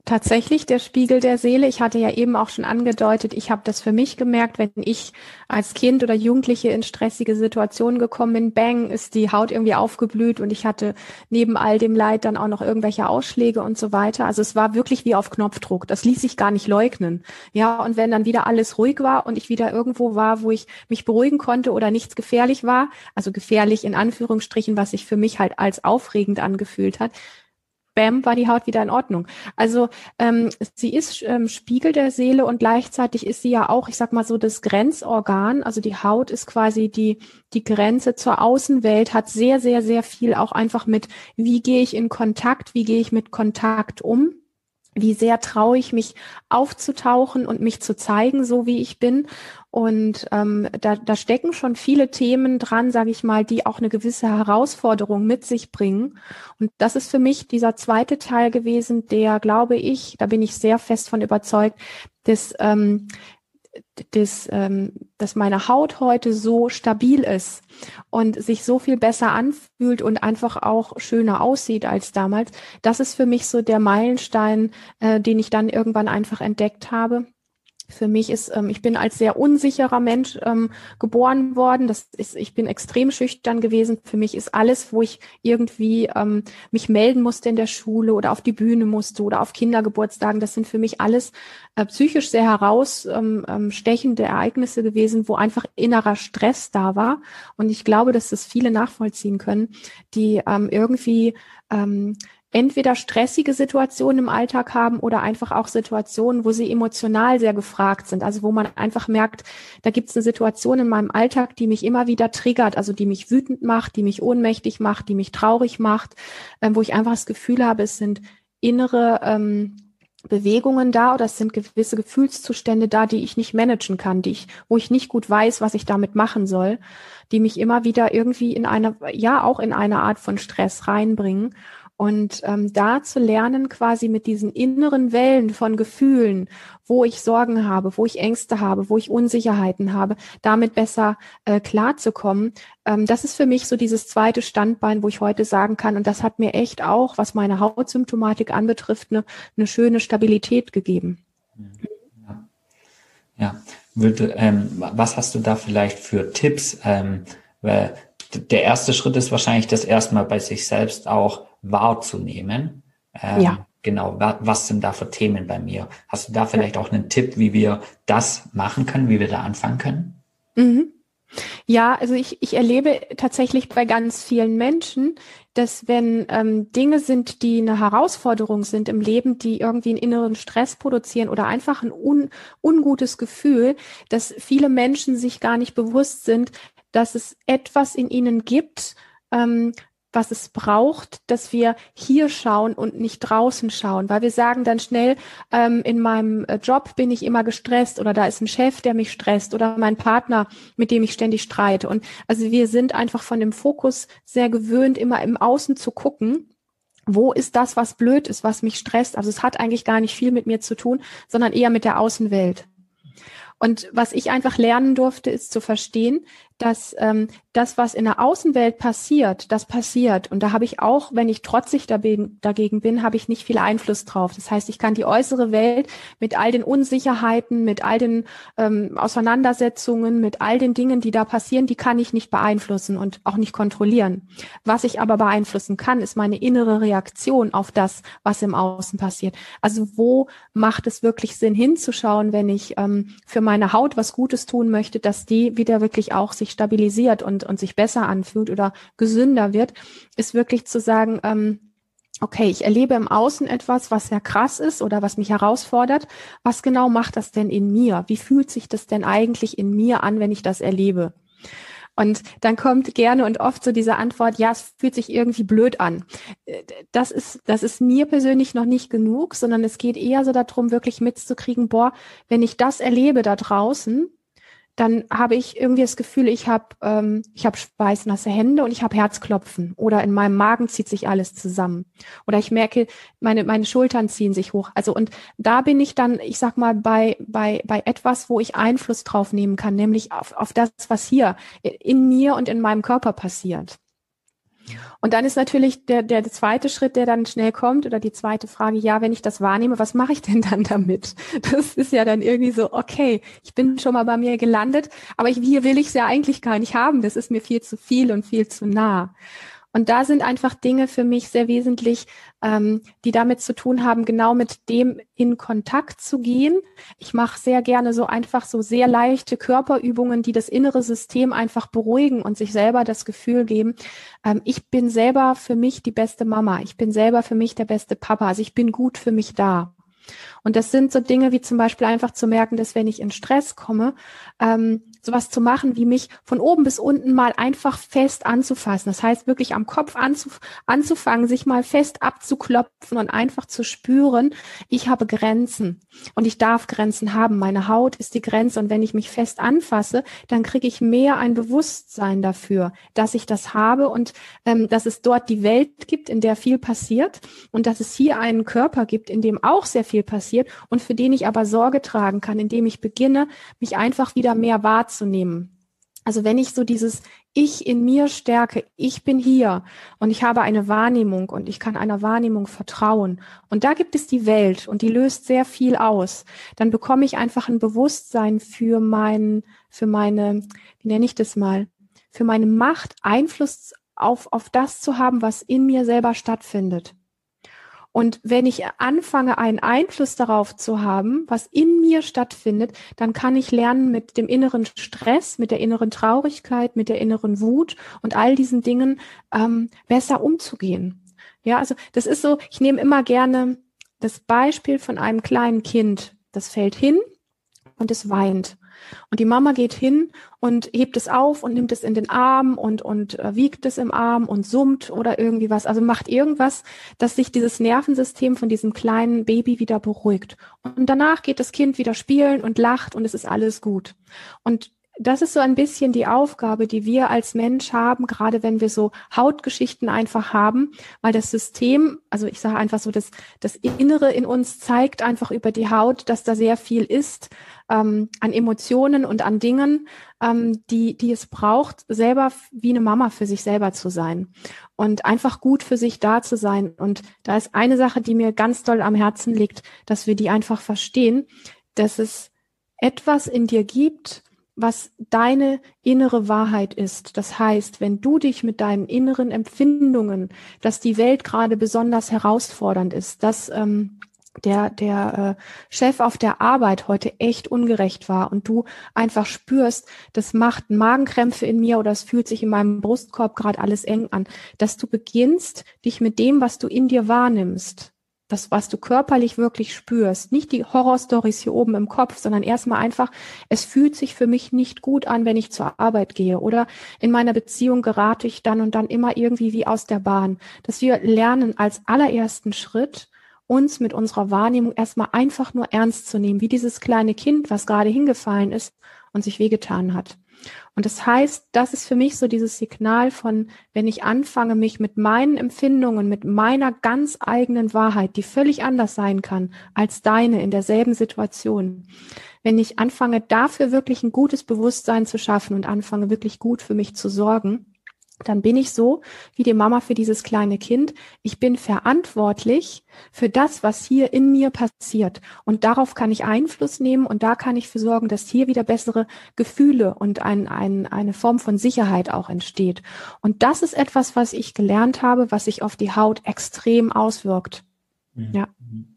tatsächlich der Spiegel der Seele. Ich hatte ja eben auch schon angedeutet, ich habe das für mich gemerkt, wenn ich als Kind oder Jugendliche in stressige Situationen gekommen bin, bang, ist die Haut irgendwie aufgeblüht und ich hatte neben all dem Leid dann auch noch irgendwelche Ausschläge und so weiter. Also es war wirklich wie auf Knopfdruck. Das ließ sich gar nicht leugnen. Ja, und wenn dann wieder alles ruhig war und ich wieder irgendwo war, wo ich mich beruhigen konnte oder nichts gefährlich war, also gefährlich in Anführungsstrichen, was sich für mich halt als aufregend angefühlt hat, bam, war die Haut wieder in Ordnung. Also ähm, sie ist ähm, Spiegel der Seele und gleichzeitig ist sie ja auch, ich sag mal so, das Grenzorgan. Also die Haut ist quasi die die Grenze zur Außenwelt, hat sehr, sehr, sehr viel auch einfach mit, wie gehe ich in Kontakt, wie gehe ich mit Kontakt um. Wie sehr traue ich mich aufzutauchen und mich zu zeigen, so wie ich bin. Und ähm, da, da stecken schon viele Themen dran, sage ich mal, die auch eine gewisse Herausforderung mit sich bringen. Und das ist für mich dieser zweite Teil gewesen, der, glaube ich, da bin ich sehr fest von überzeugt, dass ähm, Das, ähm, dass meine Haut heute so stabil ist und sich so viel besser anfühlt und einfach auch schöner aussieht als damals. Das ist für mich so der Meilenstein, äh, den ich dann irgendwann einfach entdeckt habe. Für mich ist, ähm, ich bin als sehr unsicherer Mensch ähm, geboren worden. Das ist, ich bin extrem schüchtern gewesen. Für mich ist alles, wo ich irgendwie ähm, mich melden musste in der Schule oder auf die Bühne musste oder auf Kindergeburtstagen, das sind für mich alles äh, psychisch sehr herausstechende ähm, Ereignisse gewesen, wo einfach innerer Stress da war. Und ich glaube, dass das viele nachvollziehen können, die ähm, irgendwie ähm, entweder stressige Situationen im Alltag haben oder einfach auch Situationen, wo sie emotional sehr gefragt sind. Also wo man einfach merkt, da gibt es eine Situation in meinem Alltag, die mich immer wieder triggert, also die mich wütend macht, die mich ohnmächtig macht, die mich traurig macht, ähm, wo ich einfach das Gefühl habe, es sind innere ähm, Bewegungen da oder es sind gewisse Gefühlszustände da, die ich nicht managen kann, die ich, wo ich nicht gut weiß, was ich damit machen soll, die mich immer wieder irgendwie in eine, ja auch in eine Art von Stress reinbringen. Und ähm, da zu lernen, quasi mit diesen inneren Wellen von Gefühlen, wo ich Sorgen habe, wo ich Ängste habe, wo ich Unsicherheiten habe, damit besser äh, klarzukommen. Ähm, das ist für mich so dieses zweite Standbein, wo ich heute sagen kann, und das hat mir echt auch, was meine Hautsymptomatik anbetrifft, eine, eine schöne Stabilität gegeben. Ja, ja. Würde, ähm, was hast du da vielleicht für Tipps? Ähm, weil der erste Schritt ist wahrscheinlich, das erstmal bei sich selbst auch wahrzunehmen. Ähm, ja. Genau, wa- was sind da für Themen bei mir? Hast du da vielleicht ja. auch einen Tipp, wie wir das machen können, wie wir da anfangen können? Mhm. Ja, also ich, ich erlebe tatsächlich bei ganz vielen Menschen, dass wenn ähm, Dinge sind, die eine Herausforderung sind im Leben, die irgendwie einen inneren Stress produzieren oder einfach ein un, ungutes Gefühl, dass viele Menschen sich gar nicht bewusst sind, dass es etwas in ihnen gibt, ähm, was es braucht, dass wir hier schauen und nicht draußen schauen, weil wir sagen dann schnell, ähm, in meinem Job bin ich immer gestresst oder da ist ein Chef, der mich stresst oder mein Partner, mit dem ich ständig streite. Und also wir sind einfach von dem Fokus sehr gewöhnt, immer im Außen zu gucken. Wo ist das, was blöd ist, was mich stresst? Also es hat eigentlich gar nicht viel mit mir zu tun, sondern eher mit der Außenwelt. Und was ich einfach lernen durfte, ist zu verstehen, dass ähm, das, was in der Außenwelt passiert, das passiert. Und da habe ich auch, wenn ich trotzig dagegen bin, habe ich nicht viel Einfluss drauf. Das heißt, ich kann die äußere Welt mit all den Unsicherheiten, mit all den ähm, Auseinandersetzungen, mit all den Dingen, die da passieren, die kann ich nicht beeinflussen und auch nicht kontrollieren. Was ich aber beeinflussen kann, ist meine innere Reaktion auf das, was im Außen passiert. Also wo macht es wirklich Sinn hinzuschauen, wenn ich ähm, für meine Haut was Gutes tun möchte, dass die wieder wirklich auch sich stabilisiert und, und sich besser anfühlt oder gesünder wird, ist wirklich zu sagen, ähm, okay, ich erlebe im Außen etwas, was sehr krass ist oder was mich herausfordert. Was genau macht das denn in mir? Wie fühlt sich das denn eigentlich in mir an, wenn ich das erlebe? Und dann kommt gerne und oft so diese Antwort, ja, es fühlt sich irgendwie blöd an. Das ist, das ist mir persönlich noch nicht genug, sondern es geht eher so darum, wirklich mitzukriegen, boah, wenn ich das erlebe da draußen, dann habe ich irgendwie das Gefühl, ich habe ähm, ich habe schweißnasse Hände und ich habe Herzklopfen oder in meinem Magen zieht sich alles zusammen oder ich merke, meine meine Schultern ziehen sich hoch. Also und da bin ich dann, ich sag mal, bei bei bei etwas, wo ich Einfluss drauf nehmen kann, nämlich auf auf das, was hier in mir und in meinem Körper passiert. Und dann ist natürlich der, der zweite Schritt, der dann schnell kommt, oder die zweite Frage, ja, wenn ich das wahrnehme, was mache ich denn dann damit? Das ist ja dann irgendwie so, okay, ich bin schon mal bei mir gelandet, aber ich, hier will ich es ja eigentlich gar nicht haben. Das ist mir viel zu viel und viel zu nah. Und da sind einfach Dinge für mich sehr wesentlich, ähm, die damit zu tun haben, genau mit dem in Kontakt zu gehen. Ich mache sehr gerne so einfach so sehr leichte Körperübungen, die das innere System einfach beruhigen und sich selber das Gefühl geben, ähm, ich bin selber für mich die beste Mama, ich bin selber für mich der beste Papa, also ich bin gut für mich da. Und das sind so Dinge wie zum Beispiel einfach zu merken, dass wenn ich in Stress komme, ähm, sowas zu machen, wie mich von oben bis unten mal einfach fest anzufassen. Das heißt, wirklich am Kopf anzuf- anzufangen, sich mal fest abzuklopfen und einfach zu spüren, ich habe Grenzen und ich darf Grenzen haben. Meine Haut ist die Grenze und wenn ich mich fest anfasse, dann kriege ich mehr ein Bewusstsein dafür, dass ich das habe und ähm, dass es dort die Welt gibt, in der viel passiert und dass es hier einen Körper gibt, in dem auch sehr viel passiert und für den ich aber Sorge tragen kann, indem ich beginne, mich einfach wieder mehr wahrzunehmen. Also wenn ich so dieses Ich in mir stärke, ich bin hier und ich habe eine Wahrnehmung und ich kann einer Wahrnehmung vertrauen und da gibt es die Welt und die löst sehr viel aus, dann bekomme ich einfach ein Bewusstsein für mein, für meine, wie nenne ich das mal, für meine Macht, Einfluss auf, auf das zu haben, was in mir selber stattfindet. Und wenn ich anfange, einen Einfluss darauf zu haben, was in mir stattfindet, dann kann ich lernen, mit dem inneren Stress, mit der inneren Traurigkeit, mit der inneren Wut und all diesen Dingen ähm, besser umzugehen. Ja, also das ist so, ich nehme immer gerne das Beispiel von einem kleinen Kind, das fällt hin und es weint. Und die Mama geht hin und hebt es auf und nimmt es in den Arm und, und äh, wiegt es im Arm und summt oder irgendwie was. Also macht irgendwas, dass sich dieses Nervensystem von diesem kleinen Baby wieder beruhigt. Und danach geht das Kind wieder spielen und lacht und es ist alles gut. Und das ist so ein bisschen die Aufgabe, die wir als Mensch haben, gerade wenn wir so Hautgeschichten einfach haben, weil das System, also ich sage einfach so, das, das Innere in uns zeigt einfach über die Haut, dass da sehr viel ist ähm, an Emotionen und an Dingen, ähm, die, die es braucht, selber wie eine Mama für sich selber zu sein und einfach gut für sich da zu sein. Und da ist eine Sache, die mir ganz doll am Herzen liegt, dass wir die einfach verstehen, dass es etwas in dir gibt, was deine innere Wahrheit ist. Das heißt, wenn du dich mit deinen inneren Empfindungen, dass die Welt gerade besonders herausfordernd ist, dass ähm, der der äh, Chef auf der Arbeit heute echt ungerecht war und du einfach spürst, das macht Magenkrämpfe in mir oder es fühlt sich in meinem Brustkorb gerade alles eng an, dass du beginnst, dich mit dem, was du in dir wahrnimmst, das, was du körperlich wirklich spürst, nicht die Horrorstories hier oben im Kopf, sondern erstmal einfach, es fühlt sich für mich nicht gut an, wenn ich zur Arbeit gehe oder in meiner Beziehung gerate ich dann und dann immer irgendwie wie aus der Bahn. Dass wir lernen als allerersten Schritt, uns mit unserer Wahrnehmung erstmal einfach nur ernst zu nehmen, wie dieses kleine Kind, was gerade hingefallen ist und sich wehgetan hat. Und das heißt, das ist für mich so dieses Signal von, wenn ich anfange, mich mit meinen Empfindungen, mit meiner ganz eigenen Wahrheit, die völlig anders sein kann als deine in derselben Situation, wenn ich anfange, dafür wirklich ein gutes Bewusstsein zu schaffen und anfange, wirklich gut für mich zu sorgen, dann bin ich so wie die Mama für dieses kleine Kind. Ich bin verantwortlich für das, was hier in mir passiert. Und darauf kann ich Einfluss nehmen und da kann ich für sorgen, dass hier wieder bessere Gefühle und ein, ein, eine Form von Sicherheit auch entsteht. Und das ist etwas, was ich gelernt habe, was sich auf die Haut extrem auswirkt. Mhm. Ja.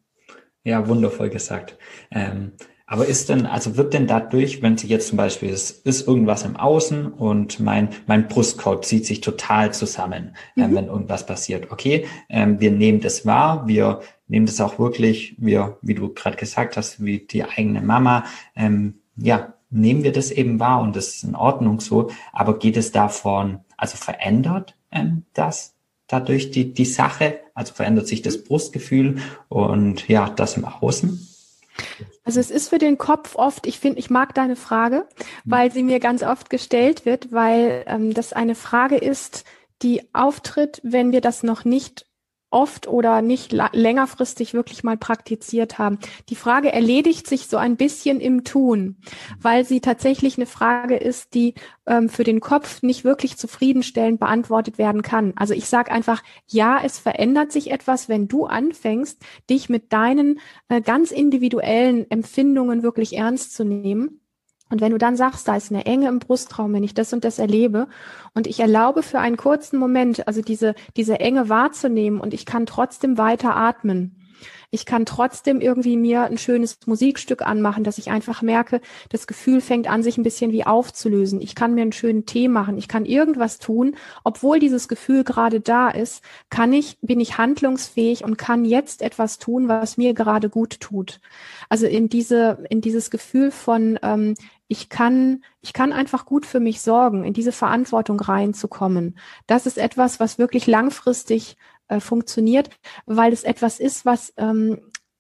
Ja, wundervoll gesagt. Ähm, Aber ist denn, also wird denn dadurch, wenn sie jetzt zum Beispiel, es ist irgendwas im Außen und mein, mein Brustkorb zieht sich total zusammen, mhm. ähm, wenn irgendwas passiert. Okay, ähm, wir nehmen das wahr, wir nehmen das auch wirklich, wir, wie du gerade gesagt hast, wie die eigene Mama, ähm, ja, nehmen wir das eben wahr und das ist in Ordnung so. Aber geht es davon, also verändert ähm, das dadurch die, die Sache? Also verändert sich das Brustgefühl und ja, das im Außen? Also es ist für den Kopf oft, ich finde, ich mag deine Frage, weil sie mir ganz oft gestellt wird, weil ähm, das eine Frage ist, die auftritt, wenn wir das noch nicht oft oder nicht la- längerfristig wirklich mal praktiziert haben. Die Frage erledigt sich so ein bisschen im Tun, weil sie tatsächlich eine Frage ist, die ähm, für den Kopf nicht wirklich zufriedenstellend beantwortet werden kann. Also ich sage einfach, ja, es verändert sich etwas, wenn du anfängst, dich mit deinen äh, ganz individuellen Empfindungen wirklich ernst zu nehmen. Und wenn du dann sagst, da ist eine Enge im Brustraum, wenn ich das und das erlebe und ich erlaube für einen kurzen Moment, also diese, diese Enge wahrzunehmen und ich kann trotzdem weiter atmen. Ich kann trotzdem irgendwie mir ein schönes Musikstück anmachen, dass ich einfach merke, das Gefühl fängt an, sich ein bisschen wie aufzulösen. Ich kann mir einen schönen Tee machen. Ich kann irgendwas tun. Obwohl dieses Gefühl gerade da ist, kann ich, bin ich handlungsfähig und kann jetzt etwas tun, was mir gerade gut tut. Also in diese, in dieses Gefühl von, ähm, ich kann, ich kann einfach gut für mich sorgen, in diese Verantwortung reinzukommen. Das ist etwas, was wirklich langfristig äh, funktioniert, weil es etwas ist, was, ähm,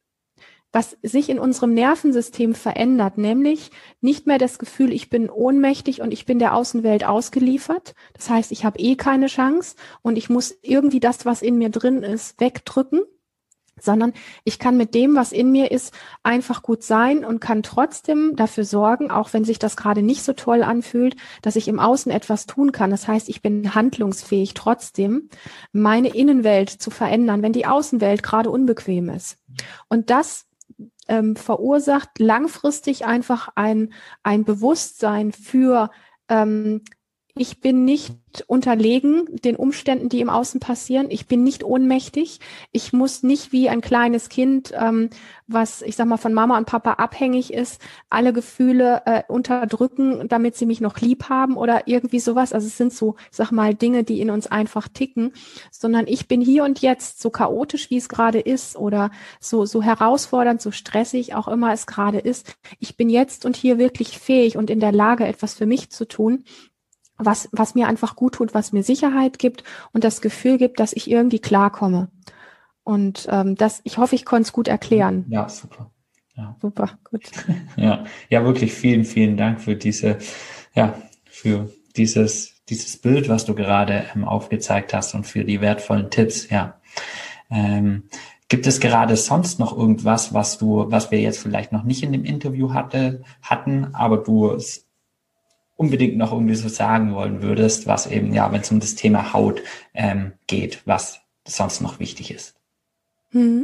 was sich in unserem Nervensystem verändert, nämlich nicht mehr das Gefühl, ich bin ohnmächtig und ich bin der Außenwelt ausgeliefert. Das heißt, ich habe eh keine Chance und ich muss irgendwie das, was in mir drin ist, wegdrücken, sondern ich kann mit dem, was in mir ist, einfach gut sein und kann trotzdem dafür sorgen, auch wenn sich das gerade nicht so toll anfühlt, dass ich im Außen etwas tun kann. Das heißt, ich bin handlungsfähig trotzdem, meine Innenwelt zu verändern, wenn die Außenwelt gerade unbequem ist. Und das ähm, verursacht langfristig einfach ein, ein Bewusstsein für ähm, ich bin nicht unterlegen den Umständen, die im Außen passieren. Ich bin nicht ohnmächtig. Ich muss nicht wie ein kleines Kind, ähm, was, ich sag mal, von Mama und Papa abhängig ist, alle Gefühle äh, unterdrücken, damit sie mich noch lieb haben oder irgendwie sowas. Also es sind so, ich sag mal, Dinge, die in uns einfach ticken, sondern ich bin hier und jetzt so chaotisch, wie es gerade ist oder so, so herausfordernd, so stressig, auch immer es gerade ist. Ich bin jetzt und hier wirklich fähig und in der Lage, etwas für mich zu tun, was, was mir einfach gut tut, was mir Sicherheit gibt und das Gefühl gibt, dass ich irgendwie klarkomme. Und ähm, das, ich hoffe, ich konnte es gut erklären. Ja, super. Ja. Super, gut. Ja, ja, wirklich vielen, vielen Dank für diese, ja, für dieses, dieses Bild, was du gerade ähm, aufgezeigt hast und für die wertvollen Tipps. Ja. Ähm, gibt es gerade sonst noch irgendwas, was du, was wir jetzt vielleicht noch nicht in dem Interview hatte, hatten, aber du unbedingt noch irgendwie so sagen wollen würdest, was eben, ja, wenn es um das Thema Haut ähm, geht, was sonst noch wichtig ist? Hm.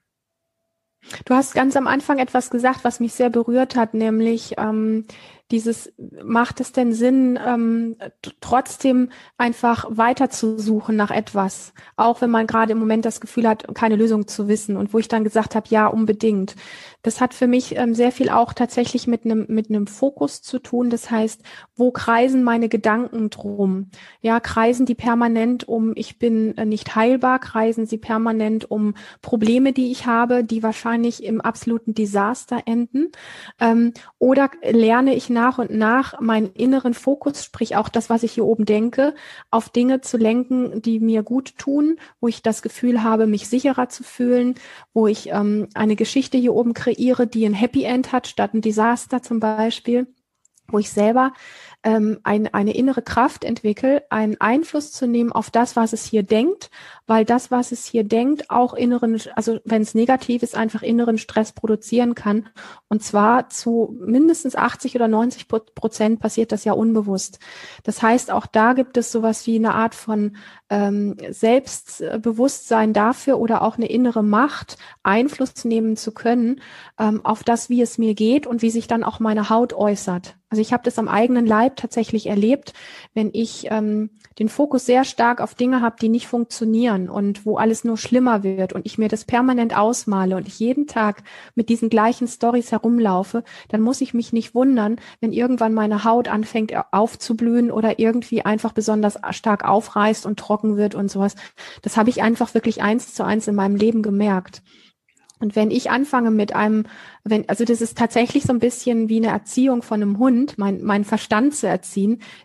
Du hast ganz am Anfang etwas gesagt, was mich sehr berührt hat, nämlich ähm, dieses, macht es denn Sinn, ähm, t- trotzdem einfach weiterzusuchen nach etwas, auch wenn man gerade im Moment das Gefühl hat, keine Lösung zu wissen und wo ich dann gesagt habe, ja, unbedingt. Das hat für mich ähm, sehr viel auch tatsächlich mit einem mit einem Fokus zu tun. Das heißt, wo kreisen meine Gedanken drum? Ja, kreisen die permanent um, ich bin äh, nicht heilbar, kreisen sie permanent um Probleme, die ich habe, die wahrscheinlich im absoluten Desaster enden? Ähm, oder lerne ich nach und nach meinen inneren Fokus, sprich auch das, was ich hier oben denke, auf Dinge zu lenken, die mir gut tun, wo ich das Gefühl habe, mich sicherer zu fühlen, wo ich ähm, eine Geschichte hier oben kreiere, die ein Happy End hat, statt ein Desaster zum Beispiel, wo ich selber ähm, ein, eine innere Kraft entwickle, einen Einfluss zu nehmen auf das, was es hier denkt, weil das, was es hier denkt, auch inneren, also wenn es negativ ist, einfach inneren Stress produzieren kann. Und zwar zu mindestens achtzig oder neunzig Prozent passiert das ja unbewusst. Das heißt, auch da gibt es sowas wie eine Art von ähm, Selbstbewusstsein dafür oder auch eine innere Macht, Einfluss nehmen zu können ähm, auf das, wie es mir geht und wie sich dann auch meine Haut äußert. Also ich habe das am eigenen Leib tatsächlich erlebt, wenn ich ähm, den Fokus sehr stark auf Dinge habe, die nicht funktionieren und wo alles nur schlimmer wird und ich mir das permanent ausmale und ich jeden Tag mit diesen gleichen Storys herumlaufe, dann muss ich mich nicht wundern, wenn irgendwann meine Haut anfängt aufzublühen oder irgendwie einfach besonders stark aufreißt und trocken wird und sowas. Das habe ich einfach wirklich eins zu eins in meinem Leben gemerkt. Und wenn ich anfange mit einem, wenn, also das ist tatsächlich so ein bisschen wie eine Erziehung von einem Hund, mein, mein Verstand zu erziehen.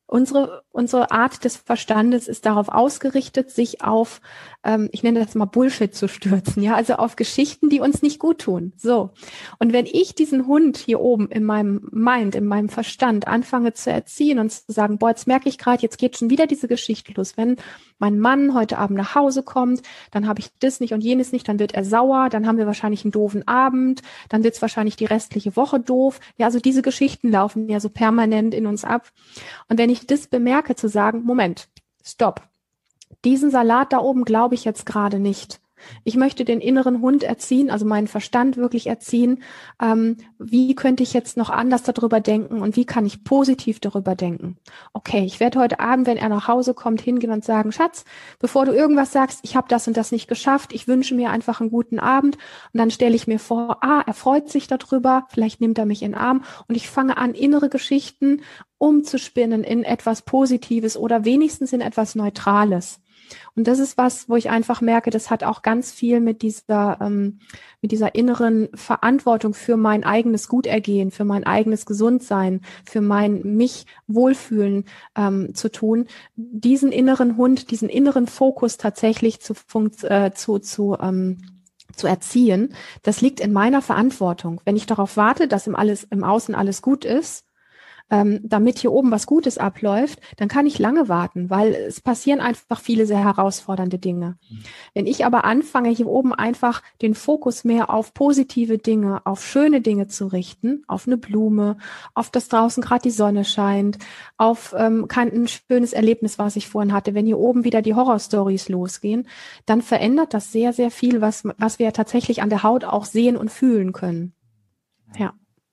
Unsere, unsere Art des Verstandes ist darauf ausgerichtet, sich auf, ähm, ich nenne das mal Bullshit zu stürzen, ja, also auf Geschichten, die uns nicht gut tun. So. Und wenn ich diesen Hund hier oben in meinem Mind, in meinem Verstand anfange zu erziehen und zu sagen, boah, jetzt merke ich gerade, jetzt geht schon wieder diese Geschichte los. Wenn mein Mann heute Abend nach Hause kommt, dann habe ich das nicht und jenes nicht, dann wird er sauer, dann haben wir wahrscheinlich einen doofen Abend, dann wird es wahrscheinlich die restliche Woche doof. Ja, also diese Geschichten laufen ja so permanent in uns ab. Und wenn ich das bemerke, zu sagen, Moment, stopp, diesen Salat da oben glaube ich jetzt gerade nicht. Ich möchte den inneren Hund erziehen, also meinen Verstand wirklich erziehen. Ähm, wie könnte ich jetzt noch anders darüber denken und wie kann ich positiv darüber denken? Okay, ich werde heute Abend, wenn er nach Hause kommt, hingehen und sagen, Schatz, bevor du irgendwas sagst, ich habe das und das nicht geschafft, ich wünsche mir einfach einen guten Abend. Und dann stelle ich mir vor, ah, er freut sich darüber, vielleicht nimmt er mich in den Arm und ich fange an, innere Geschichten umzuspinnen in etwas Positives oder wenigstens in etwas Neutrales. Und das ist was, wo ich einfach merke, das hat auch ganz viel mit dieser, ähm, mit dieser inneren Verantwortung für mein eigenes Gutergehen, für mein eigenes Gesundsein, für mein mich Wohlfühlen ähm, zu tun. Diesen inneren Hund, diesen inneren Fokus tatsächlich zu funkt, äh, zu, zu ähm, zu erziehen, das liegt in meiner Verantwortung. Wenn ich darauf warte, dass im alles, im Außen alles gut ist, Ähm, damit hier oben was Gutes abläuft, dann kann ich lange warten, weil es passieren einfach viele sehr herausfordernde Dinge. Mhm. Wenn ich aber anfange, hier oben einfach den Fokus mehr auf positive Dinge, auf schöne Dinge zu richten, auf eine Blume, auf das draußen gerade die Sonne scheint, auf ähm, kein ein schönes Erlebnis, was ich vorhin hatte, wenn hier oben wieder die Horrorstories losgehen, dann verändert das sehr, sehr viel, was, was wir tatsächlich an der Haut auch sehen und fühlen können. Ja.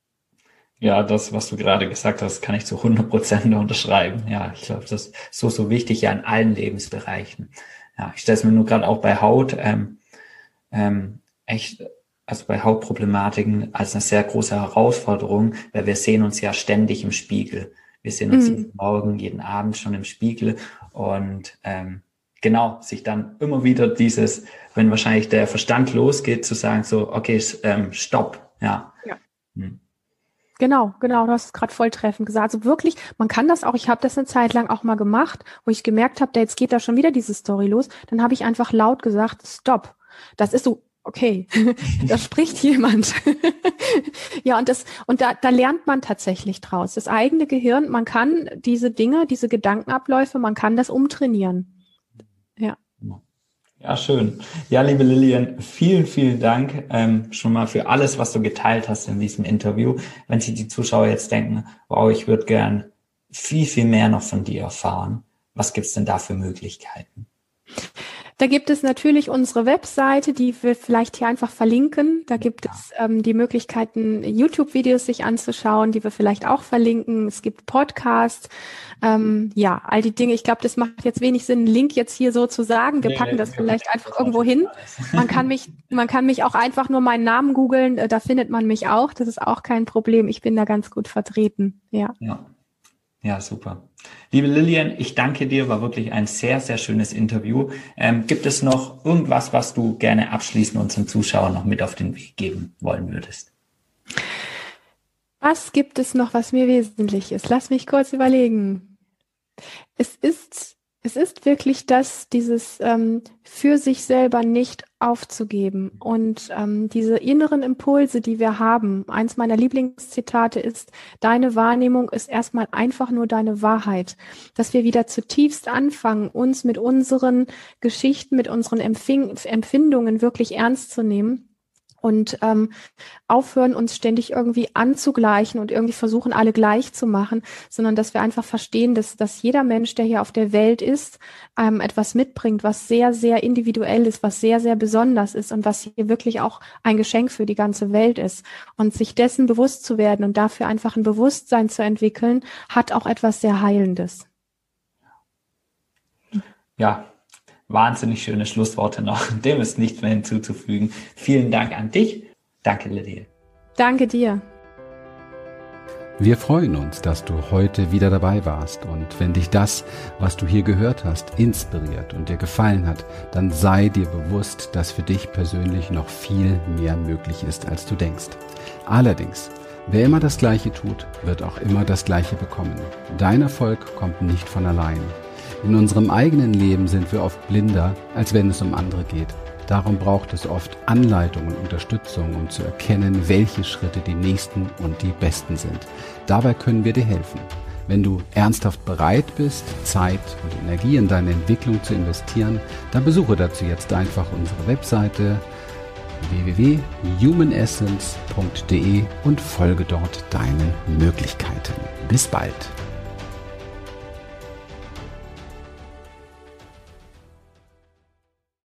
Ja, das, was du gerade gesagt hast, kann ich zu hundert Prozent unterschreiben. Ja, ich glaube, das ist so, so wichtig ja in allen Lebensbereichen. Ja, ich stelle es mir nur gerade auch bei Haut ähm, ähm, echt, also bei Hautproblematiken als eine sehr große Herausforderung, weil wir sehen uns ja ständig im Spiegel. Wir sehen uns mhm. jeden Morgen, jeden Abend schon im Spiegel und ähm, genau, sich dann immer wieder dieses, wenn wahrscheinlich der Verstand losgeht, zu sagen so, okay, ähm, stopp, ja. Ja. Hm. Genau, genau, du hast es gerade voll treffend gesagt. Also wirklich, man kann das auch, ich habe das eine Zeit lang auch mal gemacht, wo ich gemerkt habe, jetzt geht da schon wieder diese Story los. Dann habe ich einfach laut gesagt, stopp. Das ist so, okay, da spricht jemand. Ja, und das und da, da lernt man tatsächlich draus. Das eigene Gehirn, man kann diese Dinge, diese Gedankenabläufe, man kann das umtrainieren. Ja. Ja, schön. Ja, liebe Lilian, vielen, vielen Dank ähm, schon mal für alles, was du geteilt hast in diesem Interview. Wenn sich die Zuschauer jetzt denken, wow, ich würde gern viel, viel mehr noch von dir erfahren. Was gibt's denn da für Möglichkeiten? Da gibt es natürlich unsere Webseite, die wir vielleicht hier einfach verlinken. Da gibt ja. es ähm, die Möglichkeiten, YouTube-Videos sich anzuschauen, die wir vielleicht auch verlinken. Es gibt Podcasts. Ähm, ja, all die Dinge. Ich glaube, das macht jetzt wenig Sinn, einen Link jetzt hier so zu sagen. Wir nee, packen das nee, vielleicht nee, einfach das irgendwo hin. Man kann mich, man kann mich auch einfach nur meinen Namen googeln. Da findet man mich auch. Das ist auch kein Problem. Ich bin da ganz gut vertreten. Ja. Ja. Ja, super. Liebe Lilian, ich danke dir, war wirklich ein sehr, sehr schönes Interview. Ähm, gibt es noch irgendwas, was du gerne abschließend unseren Zuschauern noch mit auf den Weg geben wollen würdest? Was gibt es noch, was mir wesentlich ist? Lass mich kurz überlegen. Es ist, es ist wirklich das, dieses ähm, für sich selber nicht aufzugeben und ähm, diese inneren Impulse, die wir haben. Eins meiner Lieblingszitate ist, deine Wahrnehmung ist erstmal einfach nur deine Wahrheit. Dass wir wieder zutiefst anfangen, uns mit unseren Geschichten, mit unseren Empfing- Empfindungen wirklich ernst zu nehmen. Und ähm, aufhören, uns ständig irgendwie anzugleichen und irgendwie versuchen, alle gleich zu machen, sondern dass wir einfach verstehen, dass, dass jeder Mensch, der hier auf der Welt ist, ähm, etwas mitbringt, was sehr, sehr individuell ist, was sehr, sehr besonders ist und was hier wirklich auch ein Geschenk für die ganze Welt ist. Und sich dessen bewusst zu werden und dafür einfach ein Bewusstsein zu entwickeln, hat auch etwas sehr Heilendes. Ja. Wahnsinnig schöne Schlussworte noch. Dem ist nichts mehr hinzuzufügen. Vielen Dank an dich. Danke, Lilian. Danke dir. Wir freuen uns, dass du heute wieder dabei warst. Und wenn dich das, was du hier gehört hast, inspiriert und dir gefallen hat, dann sei dir bewusst, dass für dich persönlich noch viel mehr möglich ist, als du denkst. Allerdings Wer immer das Gleiche tut, wird auch immer das Gleiche bekommen. Dein Erfolg kommt nicht von allein. In unserem eigenen Leben sind wir oft blinder, als wenn es um andere geht. Darum braucht es oft Anleitung und Unterstützung, um zu erkennen, welche Schritte die nächsten und die besten sind. Dabei können wir dir helfen. Wenn du ernsthaft bereit bist, Zeit und Energie in deine Entwicklung zu investieren, dann besuche dazu jetzt einfach unsere Webseite w w w punkt human essence punkt d e und folge dort deinen Möglichkeiten. Bis bald!